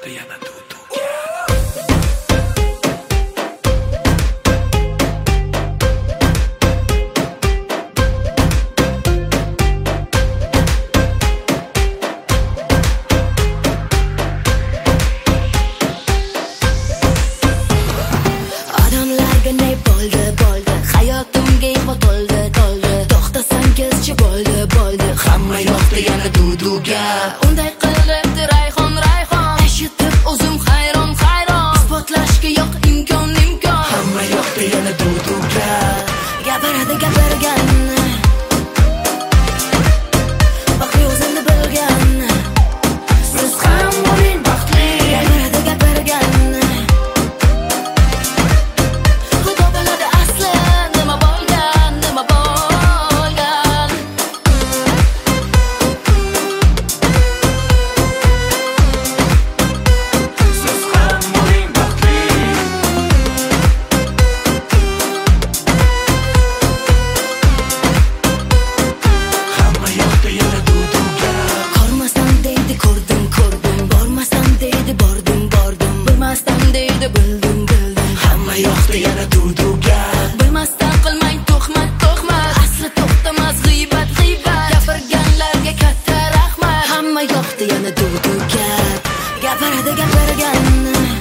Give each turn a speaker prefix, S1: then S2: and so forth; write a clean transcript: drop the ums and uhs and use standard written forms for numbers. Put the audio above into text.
S1: yo'qdi yana duduga.
S2: Odamlarga ne bo'ldi hayotimga ig'vo to'ldi to'xtasangizchi bo'ldi hamma yoqda yana duduga. Unday qilibdi rayhon eshitib o'zim hayron isbotlashga yo'q imkon hamma yoqda yana duduga. Gapirgan baxtli o'zimni bilgan siz ham bo'ling baxtli. Gapirgan xudo biladi asli nima bo'lgan
S1: Siz ham bo'ling baxtli. Hamma yoqda yana duduga.
S2: Ko'rmasam deydi ko'rdim bormasam deydi bordim bilmasam deydi bildim
S1: Hamma yoqda yana duduga.
S2: bilmasdan qilmang to'qmat asli to'xtamas g'iybat gapirganlarga katta rahmat. Hamma yoqda yana duduga. Gapirgan